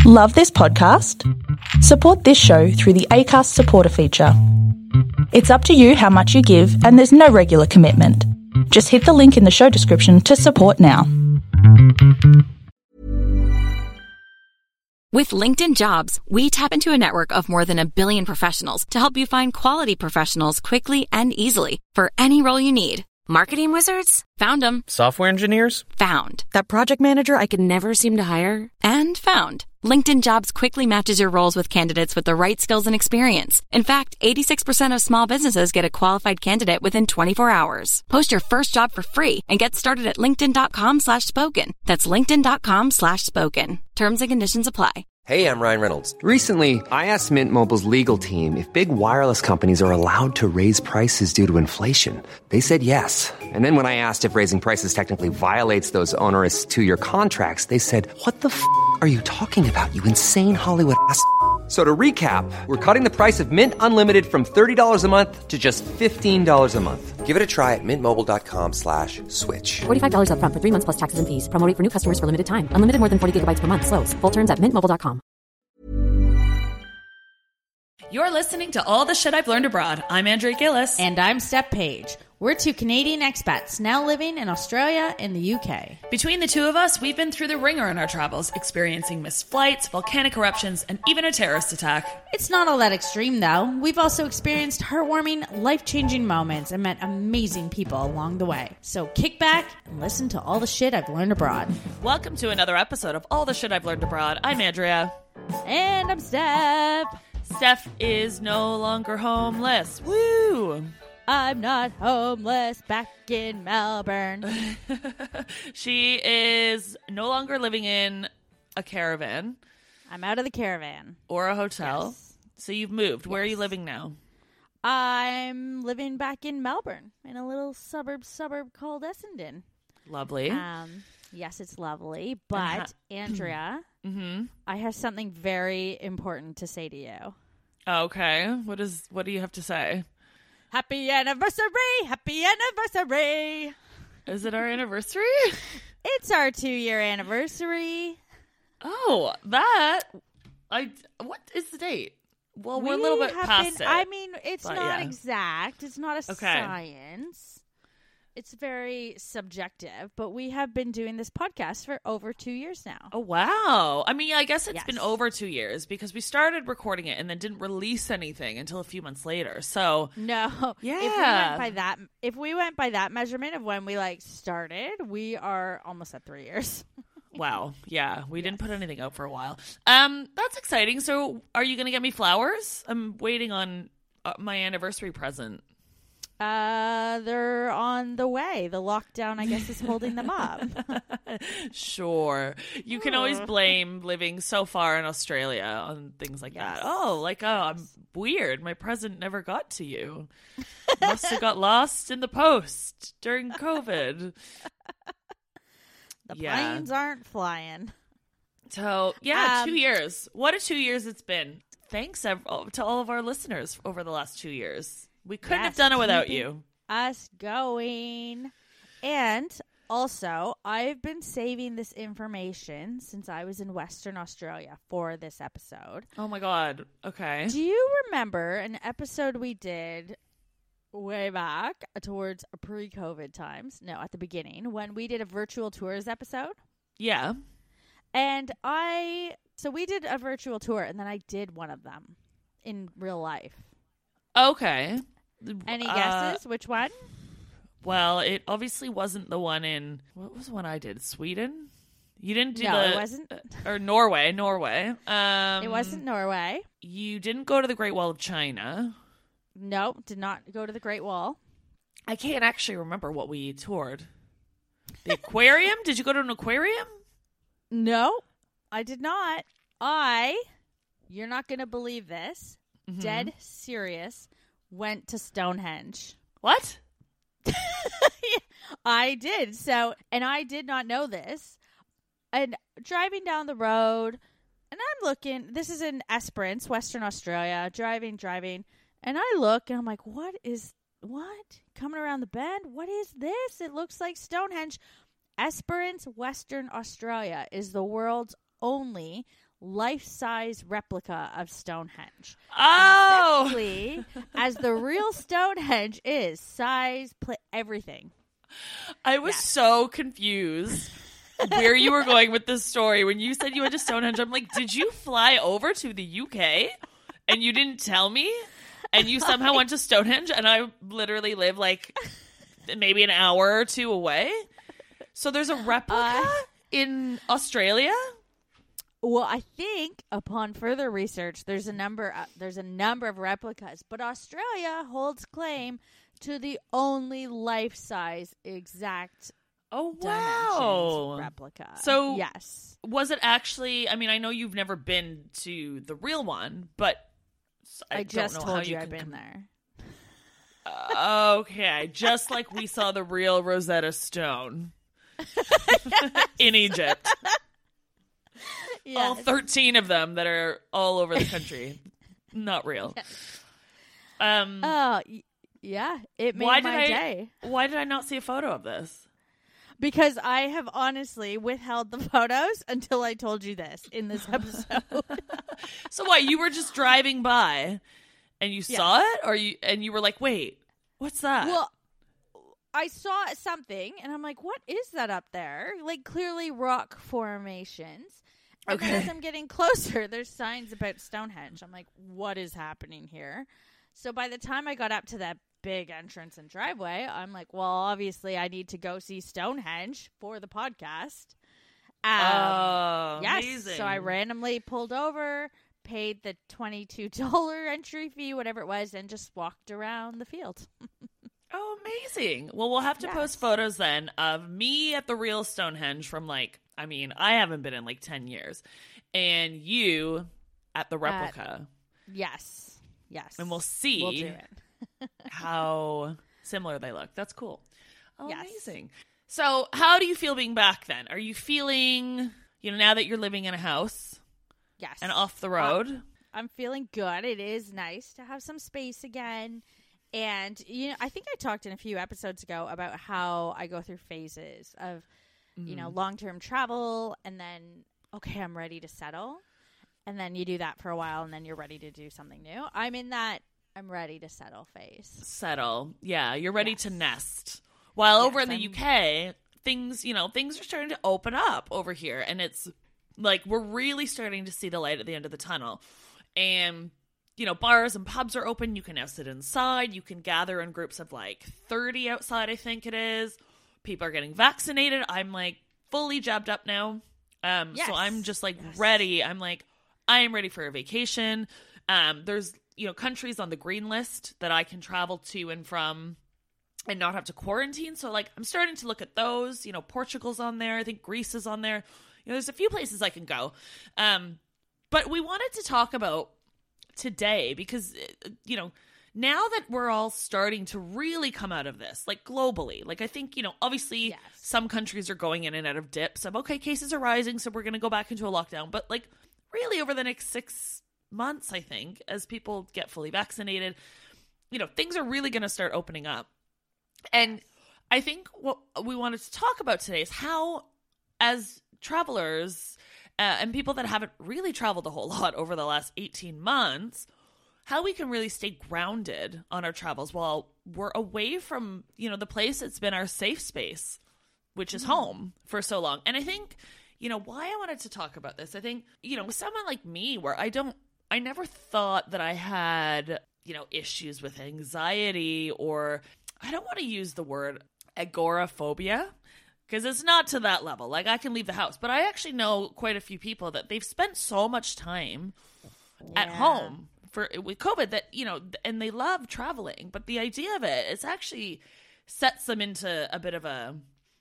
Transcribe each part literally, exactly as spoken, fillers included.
Love this podcast? Support this show through the Acast supporter feature. It's up to you how much you give, and there's no regular commitment. Just hit the link in the show description to support now. With LinkedIn Jobs, we tap into a network of more than a billion professionals to help you find quality professionals quickly and easily for any role you need. Marketing wizards? Found them. Software engineers? Found. That project manager I could never seem to hire? And found. LinkedIn Jobs quickly matches your roles with candidates with the right skills and experience. In fact, eighty-six percent of small businesses get a qualified candidate within twenty-four hours. Post your first job for free and get started at linkedin.com slash spoken. That's linkedin.com slash spoken. Terms and conditions apply. Hey, I'm Ryan Reynolds. Recently, I asked Mint Mobile's legal team if big wireless companies are allowed to raise prices due to inflation. They said yes. And then when I asked if raising prices technically violates those onerous two-year contracts, they said, what the f*** are you talking about, you insane Hollywood ass f- So to recap, we're cutting the price of Mint Unlimited from thirty dollars a month to just fifteen dollars a month. Give it a try at mintmobile.com slash switch. forty-five dollars up front for three months plus taxes and fees. Promo rate for new customers for limited time. Unlimited more than forty gigabytes per month. Slows full terms at mint mobile dot com. You're listening to All the Shit I've Learned Abroad. I'm Andrea Gillis. And I'm Steph Page. We're two Canadian expats now living in Australia and the U K. Between the two of us, we've been through the ringer in our travels, experiencing missed flights, volcanic eruptions, and even a terrorist attack. It's not all that extreme, though. We've also experienced heartwarming, life-changing moments and met amazing people along the way. So kick back and listen to All the Shit I've Learned Abroad. Welcome to another episode of All the Shit I've Learned Abroad. I'm Andrea. And I'm Steph. Steph is no longer homeless. Woo! I'm not homeless back in Melbourne. She is no longer living in a caravan. I'm out of the caravan. Or a hotel. Yes. So you've moved. Where Yes. are you living now? I'm living back in Melbourne in a little suburb suburb called Essendon. Lovely. Um, yes, it's lovely. But, ha- Andrea, Mm-hmm. I have something very important to say to you. Okay. What is? What do you have to say? Happy anniversary! Happy anniversary! Is it our anniversary? It's our two-year anniversary. Oh, that I. What is the date? Well, we're a little bit have past been, it. I mean, it's but not yeah. exact. It's not a Okay. science. It's very subjective, but we have been doing this podcast for over two years now. Oh, wow. I mean, I guess it's Yes. been over two years because we started recording it and then didn't release anything until a few months later. So, No, Yeah. If we went by that, if we went by that measurement of when we like started, we are almost at three years. wow. Yeah, we didn't put anything out for a while. Um, that's exciting. So, are you going to get me flowers? I'm waiting on uh, my anniversary present. Uh, they're on the way. The lockdown, I guess, is holding them up. Sure. You can always blame living so far in Australia on things like Yes. that. Oh, like, oh, I'm weird. My present never got to you. Must have got lost in the post during COVID. The Yeah. planes aren't flying. So, yeah, Um, two years. What a two years it's been. Thanks ev- to all of our listeners over the last two years. We couldn't have Yes, done it without keeping you. Us going. And also, I've been saving this information since I was in Western Australia for this episode. Oh, my God. Okay. Do you remember an episode we did way back towards pre-COVID times? No, at the beginning, when we did a virtual tours episode? Yeah. And I, so we did a virtual tour, and then I did one of them in real life. Okay. Any Uh, guesses? Which one? Well, it obviously wasn't the one in, what was the one I did? Sweden? You didn't do No, the... it wasn't. Or Norway, Norway. Um, It wasn't Norway. You didn't go to the Great Wall of China. No, did not go to the Great Wall. I can't actually remember what we toured. The aquarium? Did you go to an aquarium? No, I did not. I, you're not going to believe this, Mm-hmm. dead serious, went to Stonehenge. What? I did. So, and I did not know this. And driving down the road, and I'm looking, this is in Esperance, Western Australia, driving, driving, and I look, and I'm like, what is, what? Coming around the bend? What is this? It looks like Stonehenge. Esperance, Western Australia is the world's only life-size replica of Stonehenge. Oh! Exactly as the real Stonehenge is. Size, pl- everything. I was Yes. so confused where you were going with this story. When you said you went to Stonehenge, I'm like, did you fly over to the U K and you didn't tell me? And you somehow went to Stonehenge, and I literally live like maybe an hour or two away. So there's a replica Uh, in Australia? Well, I think upon further research, there's a number. Uh, there's a number of replicas, but Australia holds claim to the only life-size exact Oh, dimensions wow. replica. So- yes, Was it actually, I mean, I know you've never been to the real one, but I, I, don't just know told how you, you I've can been com- there. Uh, okay, just like we saw the real Rosetta Stone in Egypt. All Yes. thirteen of them that are all over the country. Not real. Um, Oh, y- yeah, it made why did my I? day Why did I not see a photo of this? because I have honestly withheld the photos until I told you this in this episode. So what? You were just driving by, and you saw it, or you and you were like, "Wait, what's that?" Well, I saw something, and I'm like, what is that up there? Like, clearly rock formations. And then Okay. as I'm getting closer, there's signs about Stonehenge. I'm like, what is happening here? So by the time I got up to that big entrance and driveway, I'm like, well, obviously I need to go see Stonehenge for the podcast. Um, oh, yes. amazing! So I randomly pulled over, paid the twenty-two dollars entry fee, whatever it was, and just walked around the field. Oh, amazing. Well, we'll have to Yes. post photos then of me at the real Stonehenge from like, I mean, I haven't been in like ten years, and you at the replica. Yes. Yes. And we'll see We'll do it. how similar they look. That's cool. Oh, Yes. amazing. So how do you feel being back then? Are you feeling, you know, now that you're living in a house Yes. and off the road? Um, I'm feeling good. It is nice to have some space again. And, you know, I think I talked in a few episodes ago about how I go through phases of, you know, long-term travel and then, okay, I'm ready to settle. And then you do that for a while and then you're ready to do something new. I'm in that I'm ready to settle phase. Settle. Yeah, you're ready to Yes. nest. While over Yes, in the I'm- U K, things, you know, things are starting to open up over here. And it's like we're really starting to see the light at the end of the tunnel. And, you know, bars and pubs are open. You can now sit inside. You can gather in groups of like thirty outside, I think it is. People are getting vaccinated. I'm like fully jabbed up now. Um, Yes. So I'm just like Yes. ready. I'm like, I am ready for a vacation. Um, there's, you know, countries on the green list that I can travel to and from and not have to quarantine. So like I'm starting to look at those. You know, Portugal's on there. I think Greece is on there. You know, there's a few places I can go. Um, but we wanted to talk about today because, uh, you know, now that we're all starting to really come out of this, like globally, like I think, you know, obviously Yes. some countries are going in and out of dips of, okay, cases are rising, so we're going to go back into a lockdown. But like really over the next six months, I think, as people get fully vaccinated, you know, things are really going to start opening up. And I think what we wanted to talk about today is how, as travelers uh, and people that haven't really traveled a whole lot over the last eighteen months, how we can really stay grounded on our travels while we're away from, you know, the place that's been our safe space, which is home for so long. And I think, you know, why I wanted to talk about this, I think, you know, with someone like me where I don't, I never thought that I had, you know, issues with anxiety, or I don't want to use the word agoraphobia because it's not to that level. Like I can leave the house, but I actually know quite a few people that they've spent so much time at Yeah. home for with COVID that, you know, and they love traveling, but the idea of it, it's actually sets them into a bit of a,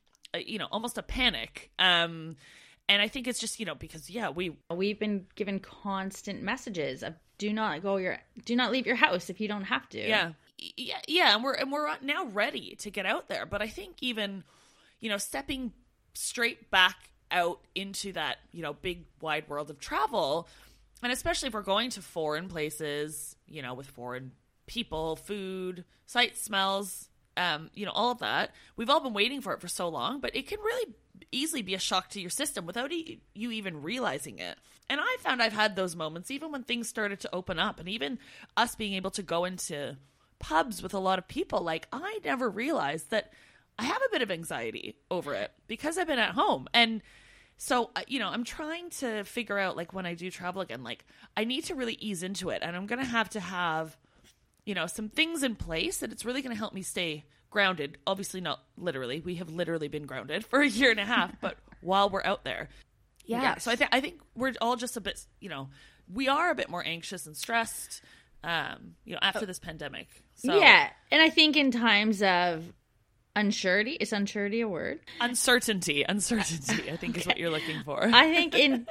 a you know, almost a panic. Um, and I think it's just, you know, because yeah, we We've been given constant messages of do not go your do not leave your house if you don't have to. Yeah. Yeah, yeah, and we're and we're now ready to get out there. But I think even, you know, stepping straight back out into that, you know, big wide world of travel, and especially if we're going to foreign places, you know, with foreign people, food, sights, smells, um, you know, all of that. We've all been waiting for it for so long, but it can really easily be a shock to your system without e- you even realizing it. And I found I've had those moments even when things started to open up, and even us being able to go into pubs with a lot of people. Like, I never realized that I have a bit of anxiety over it because I've been at home. And so, you know, I'm trying to figure out, like, when I do travel again, like, I need to really ease into it. And I'm going to have to have, you know, some things in place that it's really going to help me stay grounded. Obviously not literally. We have literally been grounded for a year and a half, but while we're out there. Yes. Yeah. So I think I think we're all just a bit, you know, we are a bit more anxious and stressed, um, you know, after this pandemic. So, yeah. And I think in times of unsurety, is unsurety a word? Uncertainty. Uncertainty, I think, okay. is what you're looking for. I think in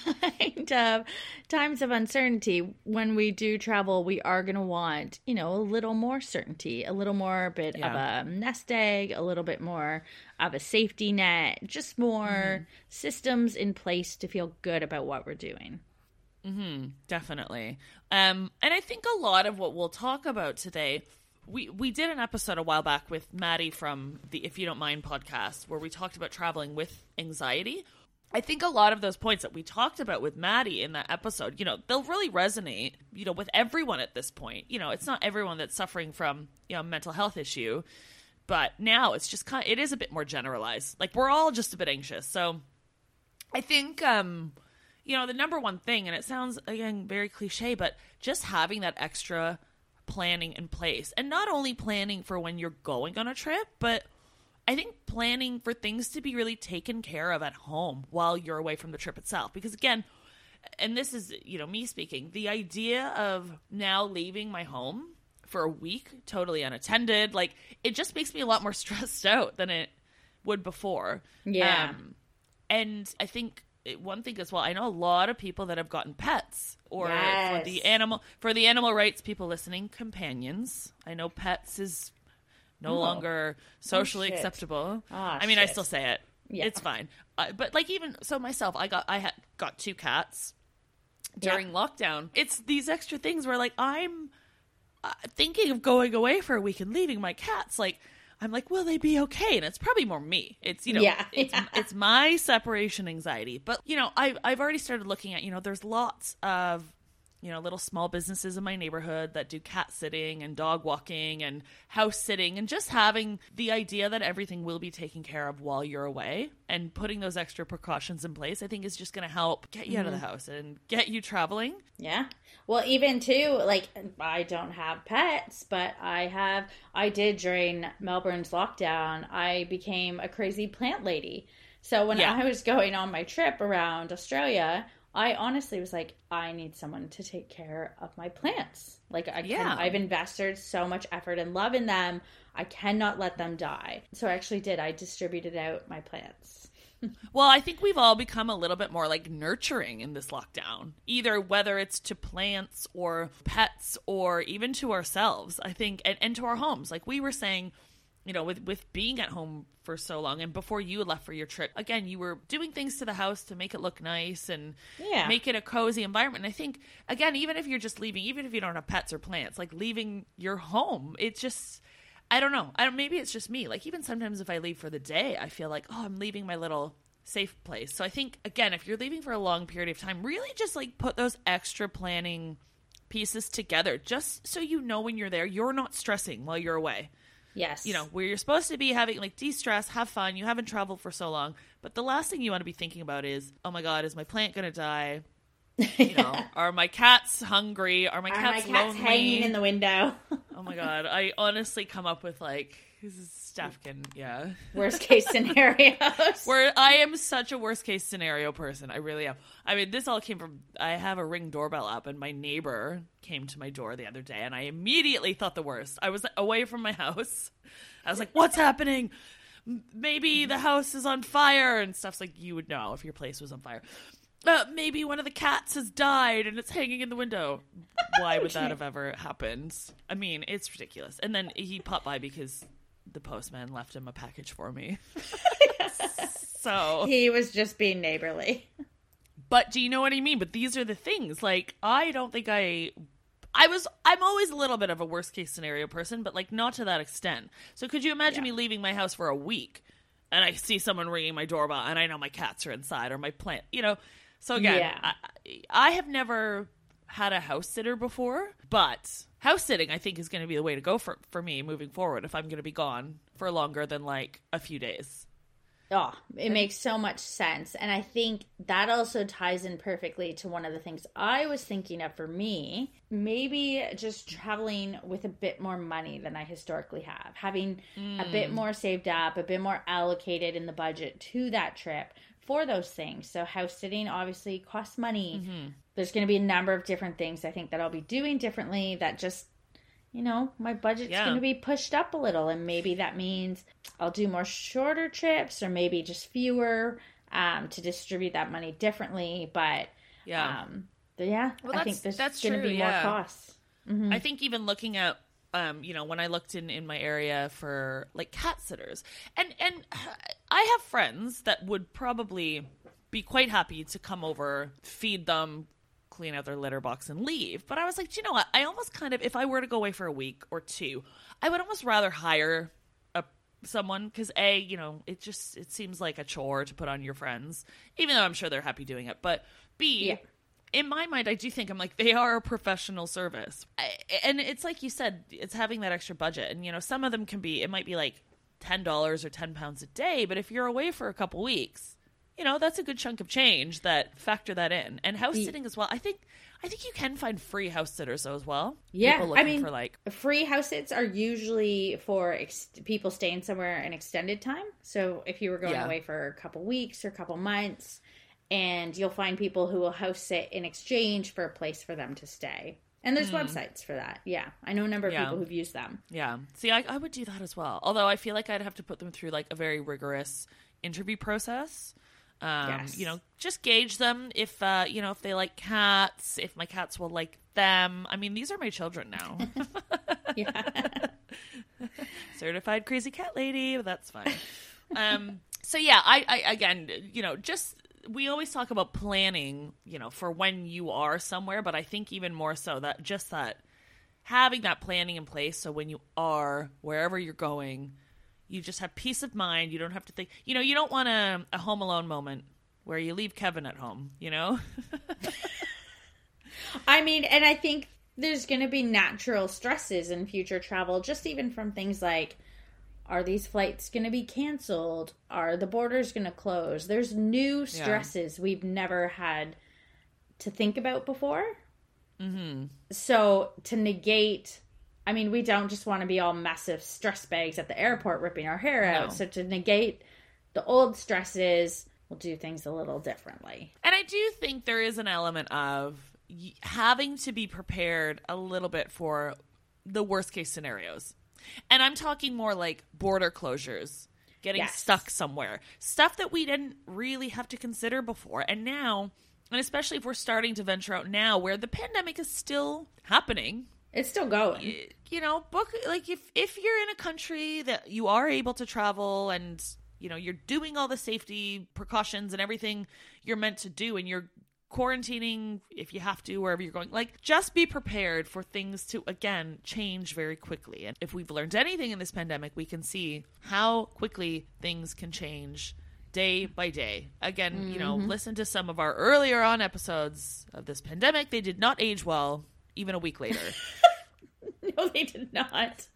kind of times of uncertainty, when we do travel, we are going to want, you know, a little more certainty, a little more bit yeah. of a nest egg, a little bit more of a safety net, just more mm-hmm. systems in place to feel good about what we're doing. Mm-hmm, definitely. Um, and I think a lot of what we'll talk about today, we, we did an episode a while back with Maddie from the If You Don't Mind podcast, where we talked about traveling with anxiety. I think a lot of those points that we talked about with Maddie in that episode, you know, they'll really resonate, you know, with everyone at this point. You know, it's not everyone that's suffering from, you know, a mental health issue, but now it's just kind of, it is a bit more generalized. Like, we're all just a bit anxious. So I think, um, you know, the number one thing, and it sounds, again, very cliche, but just having that extra planning in place. And not only planning for when you're going on a trip, but I think planning for things to be really taken care of at home while you're away from the trip itself. Because again, and this is, you know, me speaking, the idea of now leaving my home for a week totally unattended, like, it just makes me a lot more stressed out than it would before. Yeah. Um, and I think one thing as well, I know a lot of people that have gotten pets, or yes. for the animal for the animal rights people listening, companions. I know pets is no oh. longer socially oh, acceptable. Oh, I mean, shit. I still say it. Yeah. It's fine. Uh, but like, even so, myself, I got I had got two cats during yeah. lockdown. It's these extra things where, like, I'm uh, thinking of going away for a week and leaving my cats. Like, I'm like, will they be okay? And it's probably more me. It's, you know, yeah, it's, yeah. it's my separation anxiety. But, you know, I've, I've already started looking at, you know, there's lots of, you know, little small businesses in my neighborhood that do cat sitting and dog walking and house sitting, and just having the idea that everything will be taken care of while you're away, and putting those extra precautions in place, I think is just going to help get you mm-hmm. out of the house and get you traveling. Yeah. Well, even too, like, I don't have pets, but I have, I did during Melbourne's lockdown, I became a crazy plant lady. So when yeah. I was going on my trip around Australia, I honestly was like, I need someone to take care of my plants. Like, I yeah. can, I've invested so much effort and love in them. I cannot let them die. So I actually did. I distributed out my plants. Well, I think we've all become a little bit more, like, nurturing in this lockdown, either whether it's to plants or pets or even to ourselves, I think, and, and to our homes. Like we were saying, you know, with, with being at home for so long, and before you left for your trip, again, you were doing things to the house to make it look nice and yeah. make it a cozy environment. And I think, again, even if you're just leaving, even if you don't have pets or plants, like, leaving your home, it just, I don't know. I don't, maybe it's just me. Like, even sometimes if I leave for the day, I feel like, oh, I'm leaving my little safe place. So I think, again, if you're leaving for a long period of time, really just, like, put those extra planning pieces together, just so you know when you're there, you're not stressing while you're away. Yes. You know, where you're supposed to be having, like, de-stress, have fun. You haven't traveled for so long. But the last thing you want to be thinking about is, oh my God, is my plant going to die? You know, are my cats hungry? Are my are cats my cats lonely? hanging in the window? Oh my God. I honestly come up with, like, Steph can, yeah. Worst case scenarios. Where I am such a worst case scenario person. I really am. I mean, this all came from, I have a Ring doorbell app, and my neighbor came to my door the other day, and I immediately thought the worst. I was away from my house. I was like, what's happening? Maybe the house is on fire, and stuff's like, you would know if your place was on fire. Uh, maybe one of the cats has died and it's hanging in the window. Why would that have ever happened? I mean, it's ridiculous. And then he popped by because the postman left him a package for me. So he was just being neighborly. But do you know what I mean? But these are the things. Like, I don't think I... I was... I'm always a little bit of a worst case scenario person, but, like, not to that extent. So could you imagine yeah. me leaving my house for a week? and I see someone ringing my doorbell and I know my cats are inside or my plant, you know. So again, Yeah. I, I have never had a house sitter before, but house sitting I think is going to be the way to go for, for me moving forward if I'm going to be gone for longer than like a few days. Oh, it makes so much sense. And I think that also ties in perfectly to one of the things I was thinking of for me. Maybe just traveling with a bit more money than I historically have. Having mm. a bit more saved up, a bit more allocated in the budget to that trip for those things. So house sitting obviously costs money. Mm-hmm. There's going to be a number of different things I think that I'll be doing differently that just, you know, my budget's yeah. going to be pushed up a little. And maybe that means I'll do more shorter trips or maybe just fewer um, to distribute that money differently. But yeah, um, but yeah, well, I think there's going to be yeah. more costs. Mm-hmm. I think even looking at, um, you know, when I looked in, in my area for like cat sitters, and, and I have friends that would probably be quite happy to come over, feed them, clean out their litter box and leave. But I was like, do you know what? I almost kind of, if I were to go away for a week or two, I would almost rather hire a someone because A, you know, it just, it seems like a chore to put on your friends, even though I'm sure they're happy doing it. But B, yeah. in my mind, I do think I'm like, they are a professional service. I, and it's like you said, it's having that extra budget. And, you know, some of them can be, it might be like ten dollars or ten pounds a day. But if you're away for a couple weeks, you know, that's a good chunk of change that factor that in. And house sitting as well. I think I think you can find free house sitters though as well. Yeah, I mean, for like free house sits are usually for ex- people staying somewhere an extended time. So if you were going yeah. away for a couple weeks or a couple months, and you'll find people who will house sit in exchange for a place for them to stay. And there's mm. websites for that. Yeah, I know a number of yeah. people who've used them. Yeah, see, I, I would do that as well. Although I feel like I'd have to put them through like a very rigorous interview process. Um, yes. You know, just gauge them if, uh, you know, if they like cats, if my cats will like them. I mean, these are my children now. Yeah. Certified crazy cat lady, but that's fine. um, so yeah, I, I, again, you know, just, we always talk about planning, you know, for when you are somewhere, but I think even more so that just that having that planning in place. So when you are wherever you're going, you just have peace of mind. You don't have to think, you know, you don't want a, a Home Alone moment where you leave Kevin at home, you know? I mean, and I think there's going to be natural stresses in future travel, just even from things like, are these flights going to be canceled? Are the borders going to close? There's new stresses yeah. we've never had to think about before. Mm-hmm. So to negate... I mean, we don't just want to be all massive stress bags at the airport ripping our hair out. No. So to negate the old stresses, we'll do things a little differently. And I do think there is an element of having to be prepared a little bit for the worst case scenarios. And I'm talking more like border closures, getting yes. stuck somewhere, stuff that we didn't really have to consider before. And now, and especially if we're starting to venture out now where the pandemic is still happening, it's still going. You, you know, book like if if you're in a country that you are able to travel and, you know, you're doing all the safety precautions and everything you're meant to do and you're quarantining if you have to wherever you're going, like just be prepared for things to again change very quickly. And if we've learned anything in this pandemic, we can see how quickly things can change day by day. Again, mm-hmm. you know, listen to some of our earlier on episodes of this pandemic. They did not age well even a week later. No, they did not.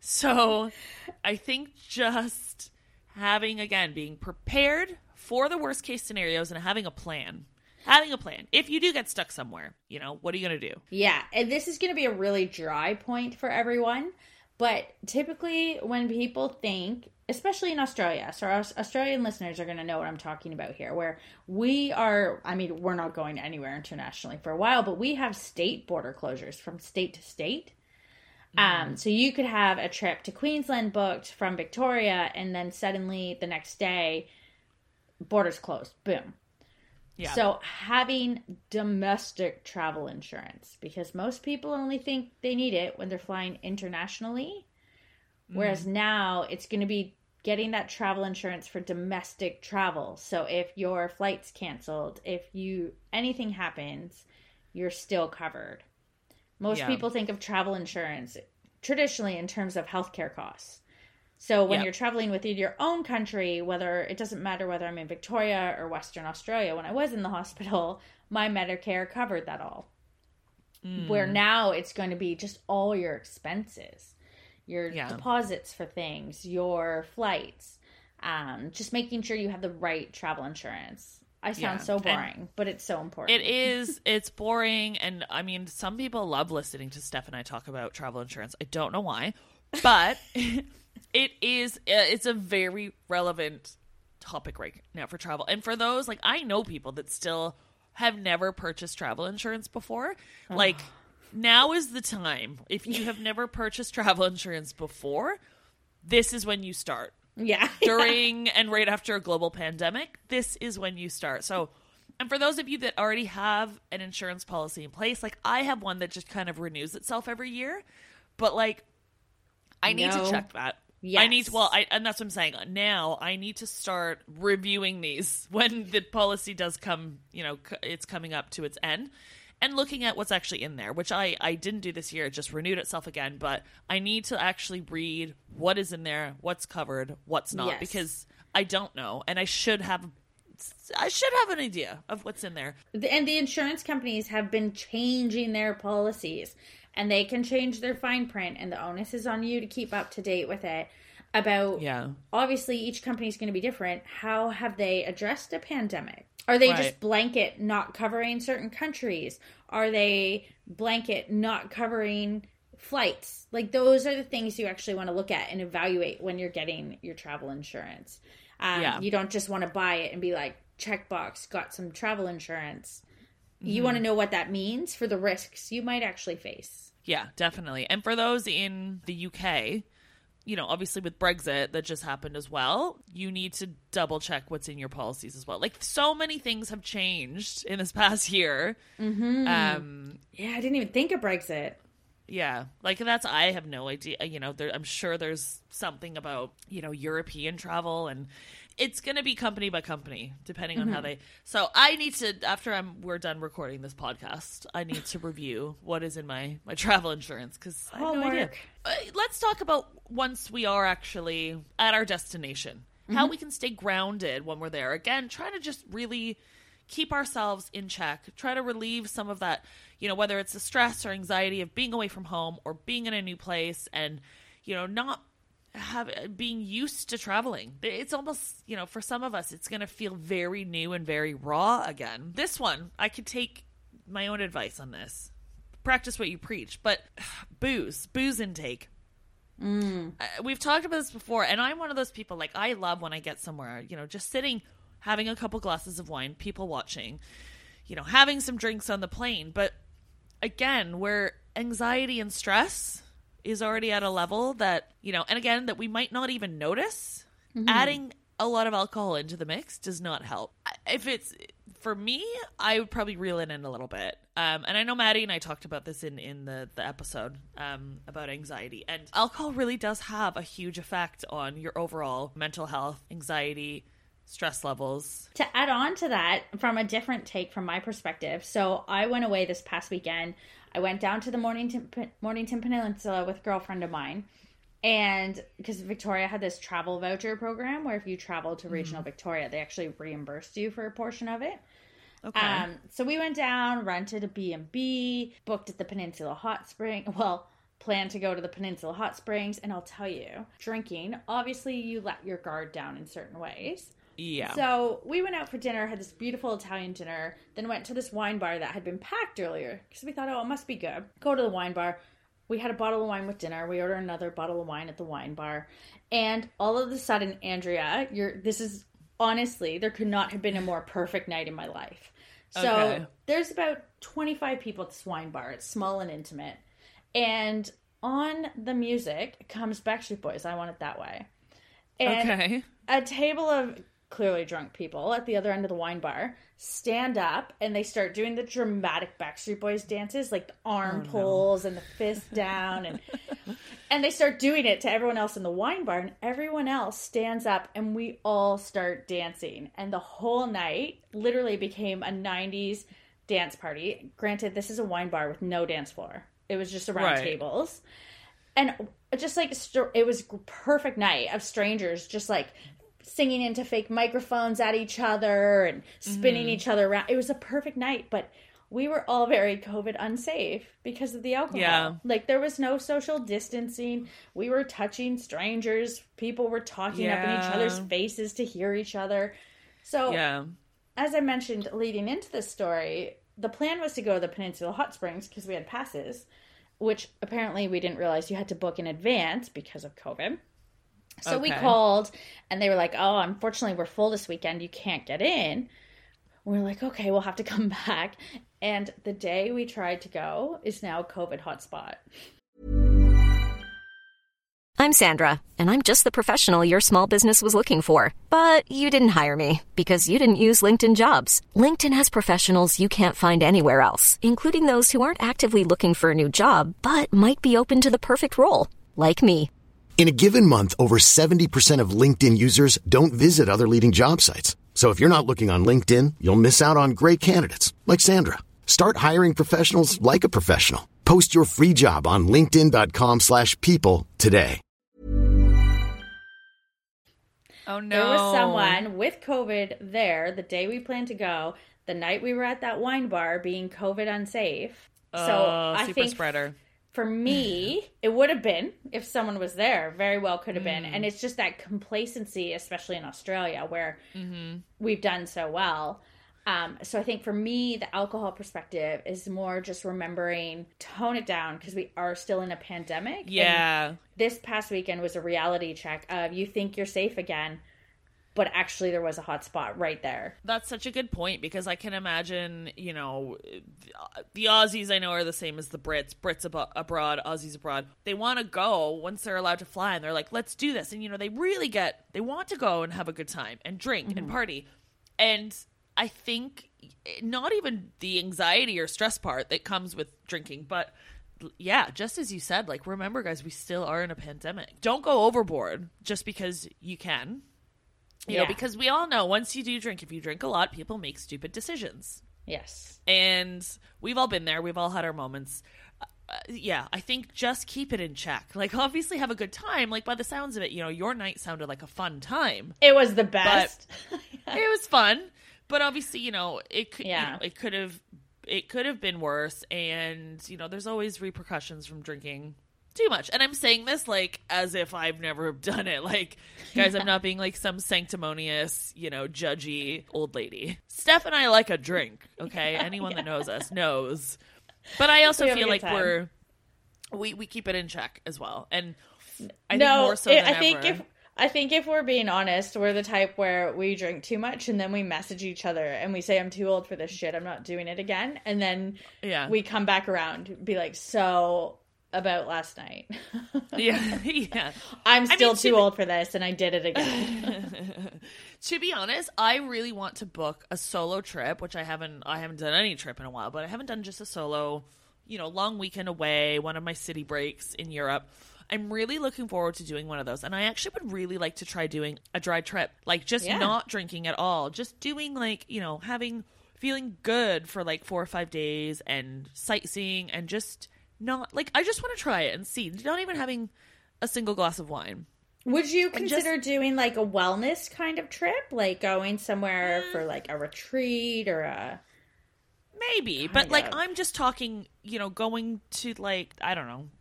So I think just having, again, being prepared for the worst case scenarios and having a plan. Having a plan. If you do get stuck somewhere, you know, what are you going to do? Yeah, and this is going to be a really dry point for everyone. But typically when people think, especially in Australia, so our Australian listeners are going to know what I'm talking about here, where we are, I mean, we're not going anywhere internationally for a while, but we have state border closures from state to state. Mm-hmm. Um, so you could have a trip to Queensland booked from Victoria, and then suddenly the next day, borders closed. Boom. Yeah. So having domestic travel insurance, because most people only think they need it when they're flying internationally. Whereas mm. now it's going to be getting that travel insurance for domestic travel. So if your flight's canceled, if you anything happens, you're still covered. Most yeah. people think of travel insurance traditionally in terms of healthcare costs. So when Yep. you're traveling within your own country, whether it doesn't matter whether I'm in Victoria or Western Australia, when I was in the hospital, my Medicare covered that all. Mm. Where now it's going to be just all your expenses, your Yeah. deposits for things, your flights, um, just making sure you have the right travel insurance. I sound Yeah. so And boring, but it's so important. It is. It's boring. And I mean, some people love listening to Steph and I talk about travel insurance. I don't know why, but it is, it's a very relevant topic right now for travel. And for those, like, I know people that still have never purchased travel insurance before. Like, now is the time. If you have never purchased travel insurance before, this is when you start. Yeah. During and right after a global pandemic, this is when you start. So, and for those of you that already have an insurance policy in place, like I have one that just kind of renews itself every year, but like I need No. to check that. Yes. I need to, well, I, and that's what I'm saying. Now I need to start reviewing these when the policy does come, you know, c- it's coming up to its end. And looking at what's actually in there, which I, I didn't do this year. It just renewed itself again. But I need to actually read what is in there, what's covered, what's not. Yes. Because I don't know. And I should have I should have an idea of what's in there. And the insurance companies have been changing their policies. And they can change their fine print. And the onus is on you to keep up to date with it. About, Yeah. obviously, each company is going to be different. How have they addressed a pandemic? Are they Right. just blanket not covering certain countries? Are they blanket not covering flights? Like, those are the things you actually want to look at and evaluate when you're getting your travel insurance. Um, Yeah. You don't just want to buy it and be like, checkbox, got some travel insurance. You Mm-hmm. want to know what that means for the risks you might actually face. Yeah, definitely. And for those in the U K, you know, obviously with Brexit that just happened as well, you need to double check what's in your policies as well. Like, so many things have changed in this past year. Mm-hmm. Um, Yeah, I didn't even think of Brexit. yeah, like that's, I have no idea. You know, there, I'm sure there's something about, you know, European travel, and it's going to be company by company, depending on how they. So I need to, after I'm we're done recording this podcast, I need to review what is in my my travel insurance, because I have no idea. Homework. Uh, let's talk about once we are actually at our destination, how we can stay grounded when we're there. Again, trying to just really keep ourselves in check, try to relieve some of that, you know, whether it's the stress or anxiety of being away from home or being in a new place, and, you know, not have being used to traveling. It's almost, you know, for some of us, it's going to feel very new and very raw again. This one, I could take my own advice on this. Practice what you preach, but booze, booze intake. Mm. Uh, we've talked about this before, and I'm one of those people, like, I love when I get somewhere, you know, just sitting, having a couple glasses of wine, people watching, you know, having some drinks on the plane. But again, where anxiety and stress is already at a level that, you know, and again, that we might not even notice, mm-hmm. adding a lot of alcohol into the mix does not help. If it's, for me, I would probably reel it in a little bit. Um, and I know Maddie and I talked about this in, in the, the episode um, about anxiety. And alcohol really does have a huge effect on your overall mental health, anxiety, stress levels. To add on to that, from a different take from my perspective, so I went away this past weekend. I went down to the Mornington, Mornington Peninsula with a girlfriend of mine. And because Victoria had this travel voucher program where if you traveled to regional mm. Victoria, they actually reimbursed you for a portion of it. Okay. Um, so we went down, rented a B and B, booked at the Peninsula Hot Spring. Well, planned to go to the Peninsula Hot Springs. And I'll tell you, drinking, obviously you let your guard down in certain ways. Yeah. So we went out for dinner, had this beautiful Italian dinner, then went to this wine bar that had been packed earlier because we thought, oh, it must be good. Go to the wine bar. We had a bottle of wine with dinner. We ordered another bottle of wine at the wine bar. And all of a sudden, Andrea, you're this is honestly, there could not have been a more perfect night in my life. So okay. There's about twenty-five people at this wine bar. It's small and intimate. And on the music comes Backstreet Boys, I Want It That Way. And okay. a table of clearly drunk people at the other end of the wine bar stand up and they start doing the dramatic Backstreet Boys dances, like the arm oh, pulls no. and the fist down, and and they start doing it to everyone else in the wine bar, and everyone else stands up and we all start dancing, and the whole night literally became a nineties dance party. Granted, this is a wine bar with no dance floor. It was just around right. tables. And just like, it was a perfect night of strangers just like singing into fake microphones at each other and spinning mm-hmm. each other around. It was a perfect night, but we were all very COVID unsafe because of the alcohol. Yeah. Like, there was no social distancing. We were touching strangers. People were talking yeah. up in each other's faces to hear each other. So, yeah. as I mentioned leading into this story, the plan was to go to the Peninsula Hot Springs because we had passes, which apparently we didn't realize you had to book in advance because of COVID. So okay. we called, and they were like, oh, unfortunately, we're full this weekend. You can't get in. We're like, okay, we'll have to come back. And the day we tried to go is now a COVID hotspot. I'm Sandra, and I'm just the professional your small business was looking for. But you didn't hire me because you didn't use LinkedIn Jobs. LinkedIn has professionals you can't find anywhere else, including those who aren't actively looking for a new job, but might be open to the perfect role, like me. In a given month, over seventy percent of LinkedIn users don't visit other leading job sites. So if you're not looking on LinkedIn, you'll miss out on great candidates like Sandra. Start hiring professionals like a professional. Post your free job on linkedin.com slash people today. Oh, no. There was someone with COVID there the day we planned to go, the night we were at that wine bar, being COVID unsafe. Oh, so I super think spreader. For me, it would have been if someone was there. Very well could have been. Mm. And it's just that complacency, especially in Australia, where mm-hmm. we've done so well. Um, so I think for me, the alcohol perspective is more just remembering, tone it down because we are still in a pandemic. Yeah. And this past weekend was a reality check of you think you're safe again, but actually there was a hot spot right there. That's such a good point because I can imagine, you know, the Aussies I know are the same as the Brits. Brits ab- abroad, Aussies abroad. They want to go once they're allowed to fly and they're like, let's do this. And, you know, they really get, they want to go and have a good time and drink mm-hmm. and party. And I think not even the anxiety or stress part that comes with drinking, but yeah, just as you said, like, remember guys, we still are in a pandemic. Don't go overboard just because you can. You yeah. know, because we all know once you do drink, if you drink a lot, people make stupid decisions. Yes. And we've all been there. We've all had our moments. Uh, yeah, I think just keep it in check. Like, obviously have a good time. Like, by the sounds of it, you know, your night sounded like a fun time. It was the best. It was fun. But obviously, you know, it could, yeah. you know, it could have, it could have been worse. And, you know, there's always repercussions from drinking too much. And I'm saying this like as if I've never done it. Like, guys, I'm not being like some sanctimonious, you know, judgy old lady. Steph and I like a drink, okay? Yeah, Anyone yeah. that knows us knows. But I also feel like time. we're we we keep it in check as well. And I no, think more so it, than I think ever. if I think if we're being honest, we're the type where we drink too much and then we message each other and we say, I'm too old for this shit, I'm not doing it again. And then yeah. we come back around and be like, so about last night. yeah, yeah. I'm still I mean, too to old for this and I did it again. To be honest, I really want to book a solo trip, which I haven't I haven't done any trip in a while, but I haven't done just a solo, you know, long weekend away, one of my city breaks in Europe. I'm really looking forward to doing one of those. And I actually would really like to try doing a dry trip. Like, just yeah. not drinking at all. Just doing, like, you know, having, feeling good for, like, four or five days and sightseeing and just not, like, I just want to try it and see. Not even having a single glass of wine. Would you consider just, doing, like, a wellness kind of trip? Like, going somewhere mm, for, like, a retreat or a... Maybe. But, like, of. I'm just talking, you know, going to, like, I don't know,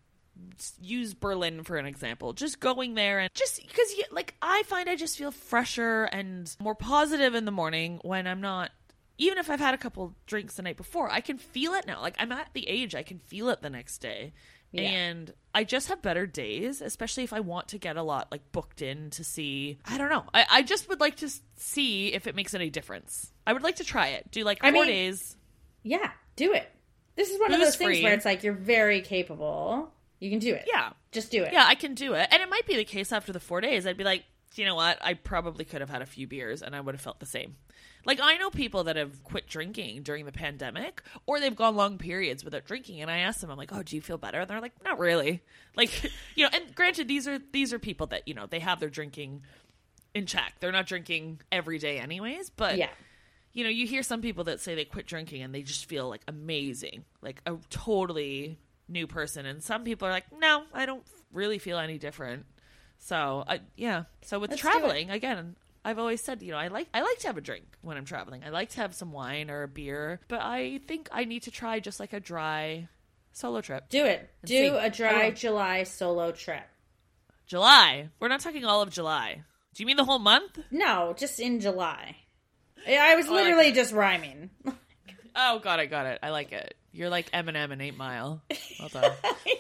use Berlin for an example. Just going there and just because, like, I find I just feel fresher and more positive in the morning when I'm not, even if I've had a couple drinks the night before, I can feel it now. Like, I'm at the age I can feel it the next day. Yeah. And I just have better days, especially if I want to get a lot, like, booked in to see. I don't know. I, I just would like to see if it makes any difference. I would like to try it. Do, like, four I mean, days. Yeah, do it. This is one Booze of those free. things where it's like you're very capable. You can do it. Yeah. Just do it. Yeah, I can do it. And it might be the case after the four days. I'd be like, you know what? I probably could have had a few beers and I would have felt the same. Like, I know people that have quit drinking during the pandemic, or they've gone long periods without drinking. And I ask them, I'm like, oh, do you feel better? And they're like, not really. Like, you know, and granted, these are these are people that, you know, they have their drinking in check. They're not drinking every day anyways. But, yeah. you know, you hear some people that say they quit drinking and they just feel, like, amazing. Like, a totally new person. And some people are like, no, I don't really feel any different. So, I, yeah. So with Let's traveling, again, I've always said, you know, I like I like to have a drink when I'm traveling. I like to have some wine or a beer. But I think I need to try just like a dry solo trip. Do it. Do see. a dry July solo trip. July? We're not talking all of July. Do you mean the whole month? No, just in July. I was literally like just rhyming. Oh, got it, got it. I like it. You're like Eminem in Eight Mile. Well done.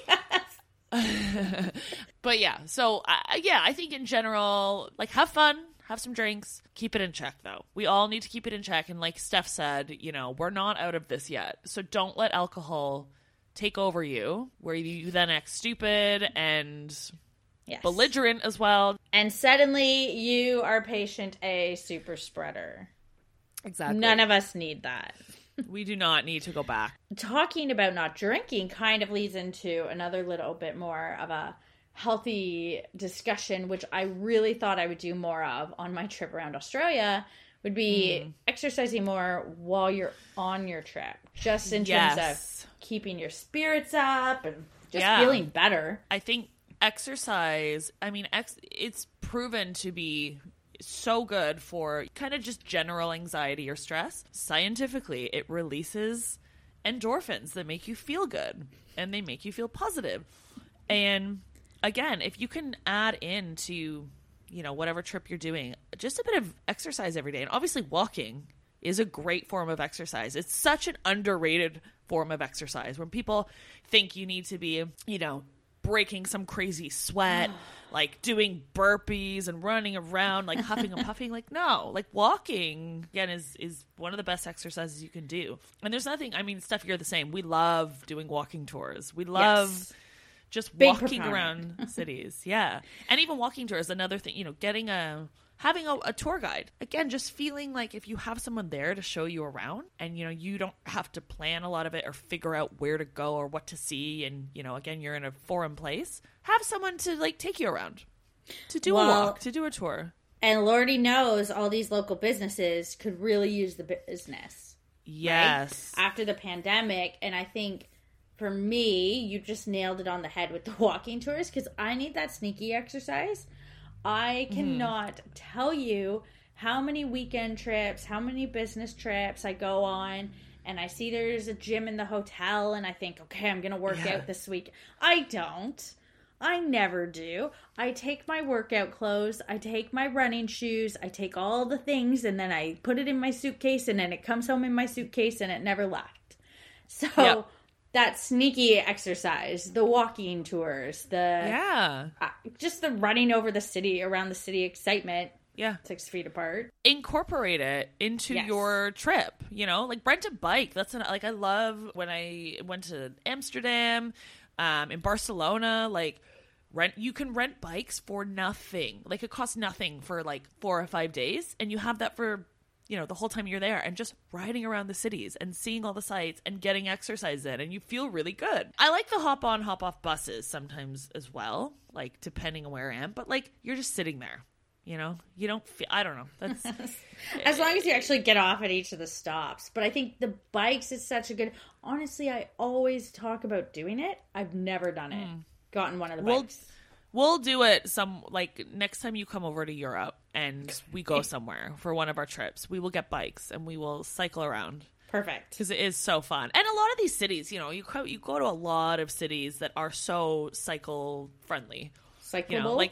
But yeah, so uh, yeah, I think in general, like, have fun, have some drinks, keep it in check though. We all need to keep it in check. And like Steph said, you know, we're not out of this yet. So don't let alcohol take over you, where you then act stupid and yes. belligerent as well. And suddenly you are patient A super spreader. Exactly. None of us need that. We do not need to go back. Talking about not drinking kind of leads into another little bit more of a healthy discussion, which I really thought I would do more of on my trip around Australia, would be mm. exercising more while you're on your trip. Just in yes. terms of keeping your spirits up and just yeah. feeling better. I think exercise, I mean, ex- it's proven to be so good for kind of just general anxiety or stress. Scientifically, it releases endorphins that make you feel good and they make you feel positive. And again, if you can add into, you know, whatever trip you're doing, just a bit of exercise every day. And obviously walking is a great form of exercise. It's such an underrated form of exercise when people think you need to be, you know, breaking some crazy sweat, like doing burpees and running around, like huffing and puffing. Like, no, like walking, again, is, is one of the best exercises you can do. And there's nothing, I mean, Steph, you're the same. We love doing walking tours. We love yes. just Big walking proponent. around cities. Yeah. And even walking tours, another thing, you know, getting a, having a, a tour guide. Again, just feeling like if you have someone there to show you around and, you know, you don't have to plan a lot of it or figure out where to go or what to see. And, you know, again, you're in a foreign place. Have someone to, like, take you around, to do well, a walk, to do a tour. And Lordy knows all these local businesses could really use the business. Yes. Right? After the pandemic. And I think for me, you just nailed it on the head with the walking tours because I need that sneaky exercise. I cannot mm. tell you how many weekend trips, how many business trips I go on, and I see there's a gym in the hotel, and I think, okay, I'm going to work yeah. out this week. I don't. I never do. I take my workout clothes, I take my running shoes, I take all the things, and then I put it in my suitcase, and then it comes home in my suitcase, and it never left. So... Yep. That sneaky exercise, the walking tours, the yeah, uh, just the running over the city, around the city excitement. Yeah, six feet apart. Incorporate it into yes. your trip. You know, like rent a bike. That's an, like I love when I went to Amsterdam, um, in Barcelona. Like rent, you can rent bikes for nothing. Like it costs nothing for like four or five days, and you have that for, you know, the whole time you're there and just riding around the cities and seeing all the sights and getting exercise in, and you feel really good. I like the hop on, hop off buses sometimes as well, like depending on where I am, but like you're just sitting there, you know, you don't feel, I don't know. That's as long as you actually get off at each of the stops. But I think the bikes is such a good, honestly, I always talk about doing it. I've never done it. Mm. Gotten one of the we'll, bikes. We'll do it some, like, next time you come over to Europe and we go somewhere for one of our trips, we will get bikes and we will cycle around. Perfect. Because it is so fun. And a lot of these cities, you know, you go, you go to a lot of cities that are so cycle friendly. Cyclable? You know, like,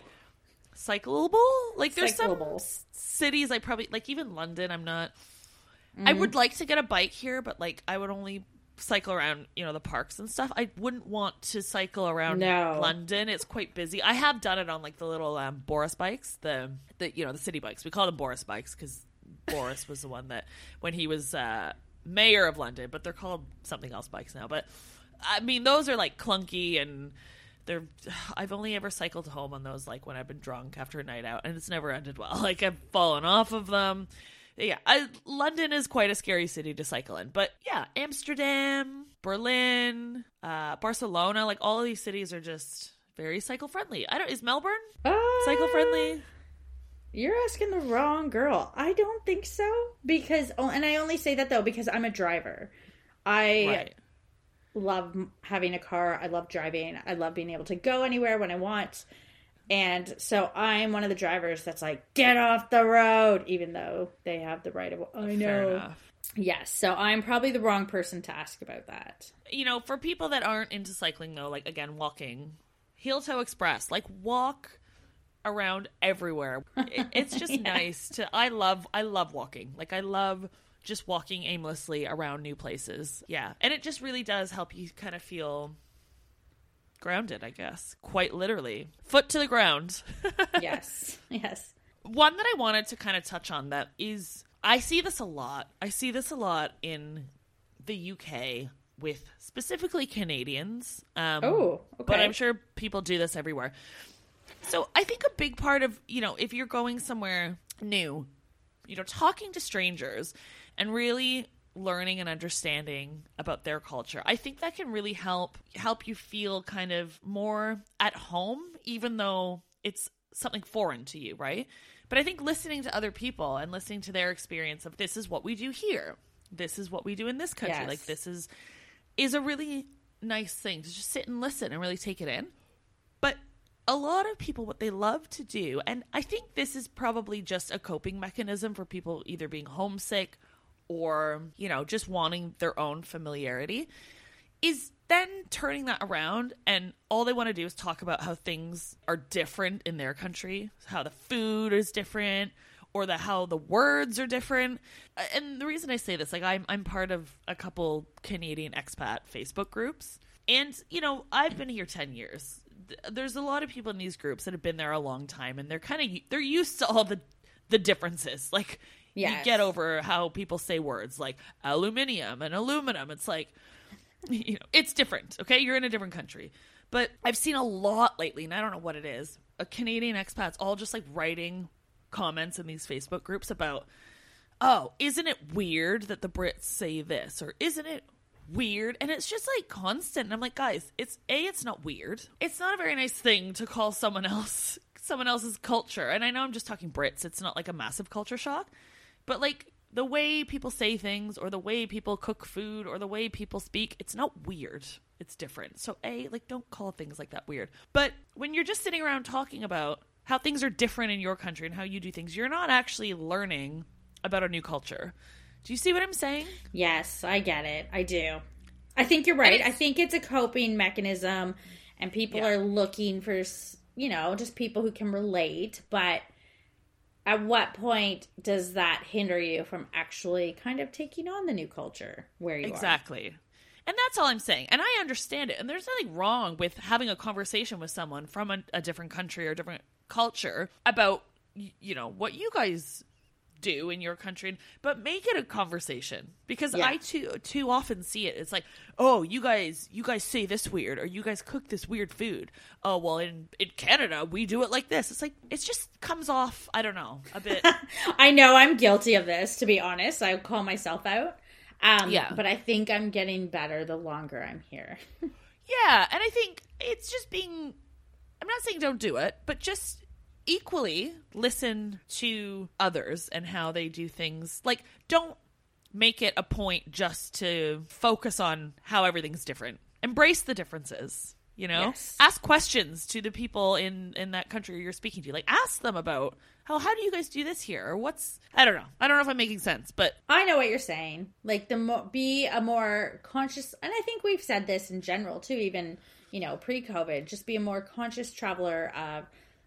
cyclable? Like, there's Cyclable. some cities I probably, like, even London, I'm not, mm. I would like to get a bike here, but, like, I would only cycle around, you know, the parks and stuff. I wouldn't want to cycle around no. London. It's quite busy. I have done it on like the little um, Boris bikes, the, the, you know, the city bikes. We call them Boris bikes because Boris was the one that, when he was uh, mayor of London, but they're called something else bikes now. But I mean, those are like clunky and they're, I've only ever cycled home on those, like when I've been drunk after a night out, and it's never ended well. Like I've fallen off of them. Yeah, I, London is quite a scary city to cycle in. But yeah, Amsterdam, Berlin, uh, Barcelona, like all of these cities are just very cycle friendly. I don't. Is Melbourne uh, cycle friendly? You're asking the wrong girl. I don't think so. Because, oh, and I only say that though because I'm a driver. I right. love having a car. I love driving. I love being able to go anywhere when I want. And so I'm one of the drivers that's like, get off the road, even though they have the right of way. I know. Fair enough. Yes. So I'm probably the wrong person to ask about that. You know, for people that aren't into cycling, though, like, again, walking, Heel Toe Express, like, walk around everywhere. It, it's just yeah. nice to, I love, I love walking. Like, I love just walking aimlessly around new places. Yeah. And it just really does help you kind of feel grounded, I guess. Quite literally. Foot to the ground. Yes. Yes. One that I wanted to kind of touch on that is, I see this a lot. I see this a lot in the U K with specifically Canadians. Um, oh, okay. But I'm sure people do this everywhere. So I think a big part of, you know, if you're going somewhere new, you know, talking to strangers and really learning and understanding about their culture, I think that can really help help you feel kind of more at home, even though it's something foreign to you, right? But I think listening to other people and listening to their experience of, this is what we do here, this is what we do in this country, yes. like this is is a really nice thing to just sit and listen and really take it in. But a lot of people, what they love to do, and I think this is probably just a coping mechanism for people either being homesick or, you know, just wanting their own familiarity, is then turning that around, and all they want to do is talk about how things are different in their country, how the food is different, or the how the words are different. And the reason I say this, like, I'm I'm part of a couple Canadian expat Facebook groups, and, you know, I've been here ten years. There's a lot of people in these groups that have been there a long time, and they're kind of they're used to all the the differences. Like, yes. You get over how people say words like aluminium and aluminum. It's like, you know, it's different. Okay, you're in a different country. But I've seen a lot lately, and I don't know what it is, a Canadian expats all just like writing comments in these Facebook groups about, oh, isn't it weird that the Brits say this, or isn't it weird? And it's just like constant. And I'm like, guys, it's a it's not weird. It's not a very nice thing to call someone else someone else's culture. And I know I'm just talking Brits. It's not like a massive culture shock, but like the way people say things, or the way people cook food, or the way people speak, it's not weird. It's different. So a like don't call things like that weird. But when you're just sitting around talking about how things are different in your country and how you do things, you're not actually learning about a new culture. Do you see what I'm saying? Yes, I get it. I do. I think you're right. I think it's a coping mechanism, and people yeah. are looking for, you know, just people who can relate. But at what point does that hinder you from actually kind of taking on the new culture where you exactly. are? Exactly. And that's all I'm saying. And I understand it. And there's nothing wrong with having a conversation with someone from a, a different country or different culture about, you know, what you guys do in your country, but make it a conversation, because yeah. I too too often see it. It's like, oh, you guys you guys say this weird, or you guys cook this weird food. Oh, well, in in Canada we do it like this. It's like, it just comes off, I don't know, a bit. I know I'm guilty of this, to be honest. I call myself out. Um, yeah, but I think I'm getting better the longer I'm here. Yeah, and I think it's just being, I'm not saying don't do it, but just equally listen to others and how they do things. Like, don't make it a point just to focus on how everything's different. Embrace the differences, you know? Yes. Ask questions to the people in, in that country you're speaking to. Like, ask them about, how, how do you guys do this here? Or what's, I don't know. I don't know if I'm making sense, but. I know what you're saying. Like, the mo- be a more conscious, and I think we've said this in general too, even, you know, pre-COVID, just be a more conscious traveler of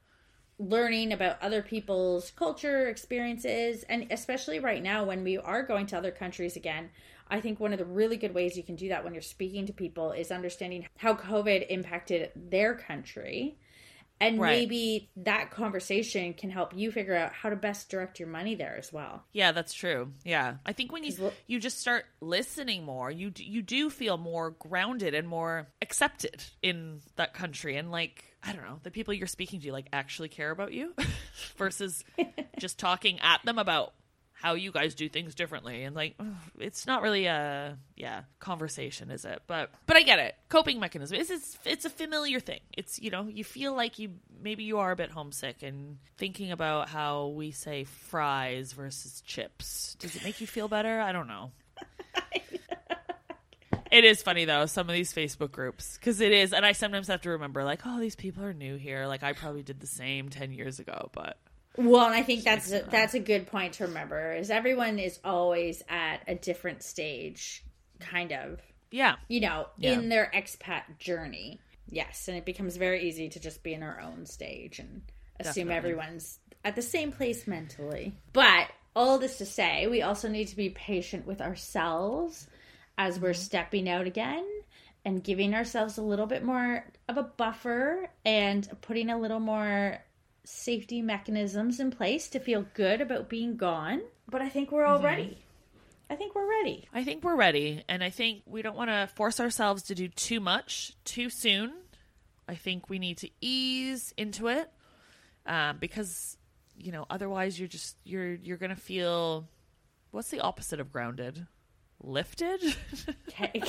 learning about other people's culture, experiences, and especially right now when we are going to other countries again, I think one of the really good ways you can do that when you're speaking to people is understanding how COVID impacted their country. And right. maybe that conversation can help you figure out how to best direct your money there as well. Yeah, that's true. Yeah. I think when you you just start listening more, you you do feel more grounded and more accepted in that country. And like, I don't know, the people you're speaking to like actually care about you versus just talking at them about how you guys do things differently. And like, it's not really a, yeah, conversation, is it? But, but I get it. Coping mechanism. It's, it's, it's a familiar thing. It's, you know, you feel like you, maybe you are a bit homesick, and thinking about how we say fries versus chips. Does it make you feel better? I don't know. It is funny, though, some of these Facebook groups, because it is, and I sometimes have to remember, like, oh, these people are new here. Like, I probably did the same ten years ago, but... Well, and I think that's a, that's a good point to remember, is everyone is always at a different stage, kind of. Yeah. You know, yeah. in their expat journey. Yes, and it becomes very easy to just be in our own stage and assume Definitely. everyone's at the same place mentally. But all this to say, we also need to be patient with ourselves as mm-hmm. we're stepping out again and giving ourselves a little bit more of a buffer and putting a little more safety mechanisms in place to feel good about being gone. But I think we're all mm-hmm. ready. I think we're ready. I think we're ready. And I think we don't want to force ourselves to do too much too soon. I think we need to ease into it um, because, you know, otherwise you're just, you're, you're going to feel, what's the opposite of grounded? Lifted? a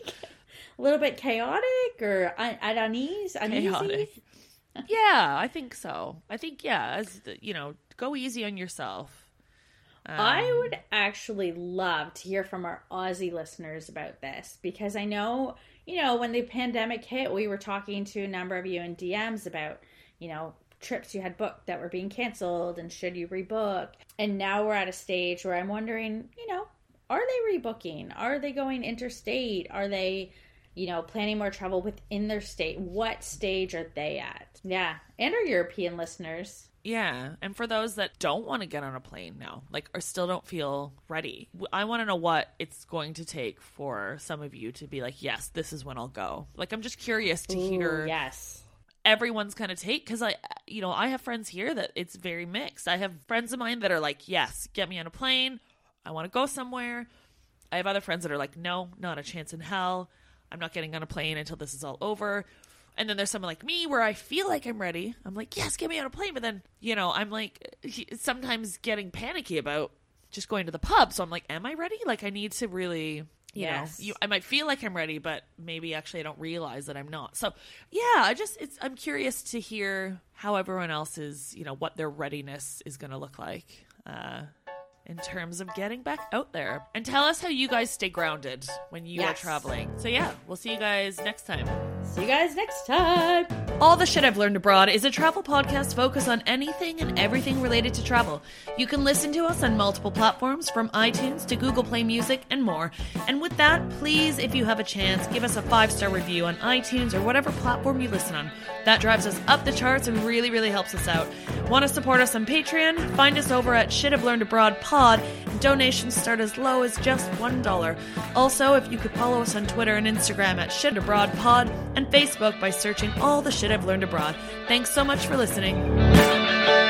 little bit chaotic or un- at unease? Uneasy? Chaotic. Yeah, I think so. I think, yeah, as the, you know, go easy on yourself. Um, I would actually love to hear from our Aussie listeners about this because I know, you know, when the pandemic hit, we were talking to a number of you in D Ms about, you know, trips you had booked that were being canceled and should you rebook. And now we're at a stage where I'm wondering, you know, are they rebooking? Are they going interstate? Are they, you know, planning more travel within their state? What stage are they at? Yeah. And our European listeners. Yeah, and for those that don't want to get on a plane now, like, or still don't feel ready, I want to know what it's going to take for some of you to be like, yes, this is when I'll go. Like, I'm just curious to Ooh, hear yes. everyone's kind of take, because I, you know, I have friends here that it's very mixed. I have friends of mine that are like, yes, get me on a plane. I want to go somewhere. I have other friends that are like, no, not a chance in hell. I'm not getting on a plane until this is all over. And then there's someone like me where I feel like I'm ready. I'm like, yes, get me on a plane. But then, you know, I'm like sometimes getting panicky about just going to the pub. So I'm like, am I ready? Like, I need to really, you yes. know, you, I might feel like I'm ready, but maybe actually I don't realize that I'm not. So, yeah, I just, it's, I'm curious to hear how everyone else is, you know, what their readiness is going to look like. Uh, in terms of getting back out there. And tell us how you guys stay grounded when you yes. are traveling. So yeah, we'll see you guys next time. See you guys next time. All the Shit I've Learned Abroad is a travel podcast focused on anything and everything related to travel. You can listen to us on multiple platforms, from iTunes to Google Play Music and more. And with that, please, if you have a chance, give us a five-star review on iTunes or whatever platform you listen on. That drives us up the charts and really, really helps us out. Want to support us on Patreon? Find us over at Shit I've Learned Abroad Pod. Donations start as low as just one dollar. Also, if you could follow us on Twitter and Instagram at Shit Abroad Pod and Facebook by searching all the Shit I've Learned Abroad. Thanks so much for listening.